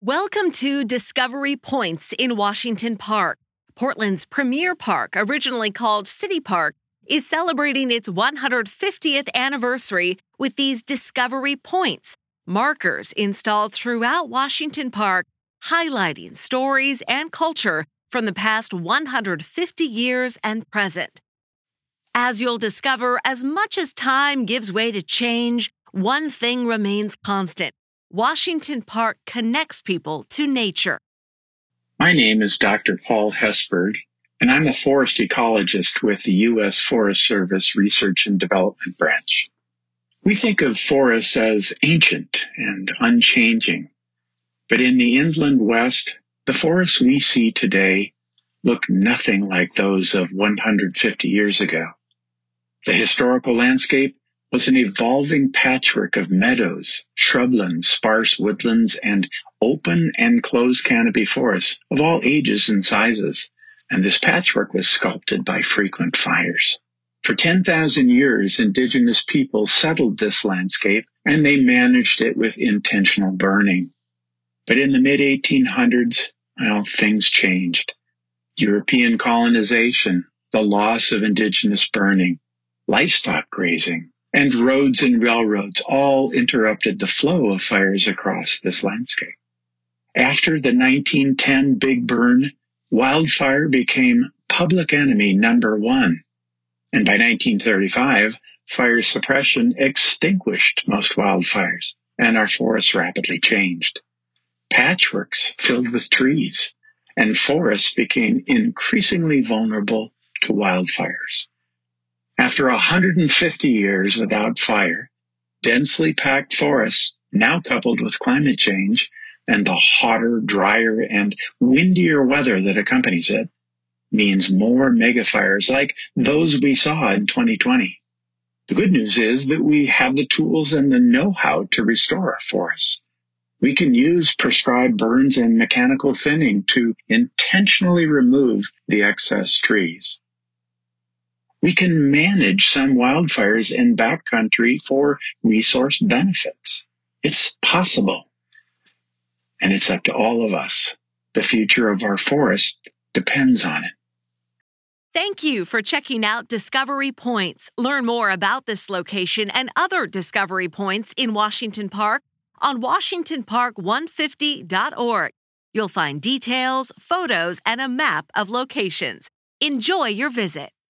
Welcome to Discovery Points in Washington Park. Portland's premier park, originally called City Park, is celebrating its 150th anniversary with these Discovery Points, markers installed throughout Washington Park, highlighting stories and culture from the past 150 years and present. As you'll discover, as much as time gives way to change, one thing remains constant. Washington Park connects people to nature. My name is Dr. Paul Hesburgh, and I'm a forest ecologist with the U.S. Forest Service Research and Development Branch. We think of forests as ancient and unchanging, but in the inland West, the forests we see today look nothing like those of 150 years ago. The historical landscape was an evolving patchwork of meadows, shrublands, sparse woodlands, and open and closed canopy forests of all ages and sizes, and this patchwork was sculpted by frequent fires. For 10,000 years, indigenous people settled this landscape, and they managed it with intentional burning. But in the mid-1800s, things changed. European colonization, the loss of indigenous burning, livestock grazing, and roads and railroads all interrupted the flow of fires across this landscape. After the 1910 Big Burn, wildfire became public enemy number one. And by 1935, fire suppression extinguished most wildfires, and our forests rapidly changed. Patchworks filled with trees, and forests became increasingly vulnerable to wildfires. After 150 years without fire, densely packed forests, now coupled with climate change and the hotter, drier, and windier weather that accompanies it, means more megafires like those we saw in 2020. The good news is that we have the tools and the know-how to restore our forests. We can use prescribed burns and mechanical thinning to intentionally remove the excess trees. We can manage some wildfires in backcountry for resource benefits. It's possible. And it's up to all of us. The future of our forest depends on it. Thank you for checking out Discovery Points. Learn more about this location and other Discovery Points in Washington Park on WashingtonPark150.org. You'll find details, photos, and a map of locations. Enjoy your visit.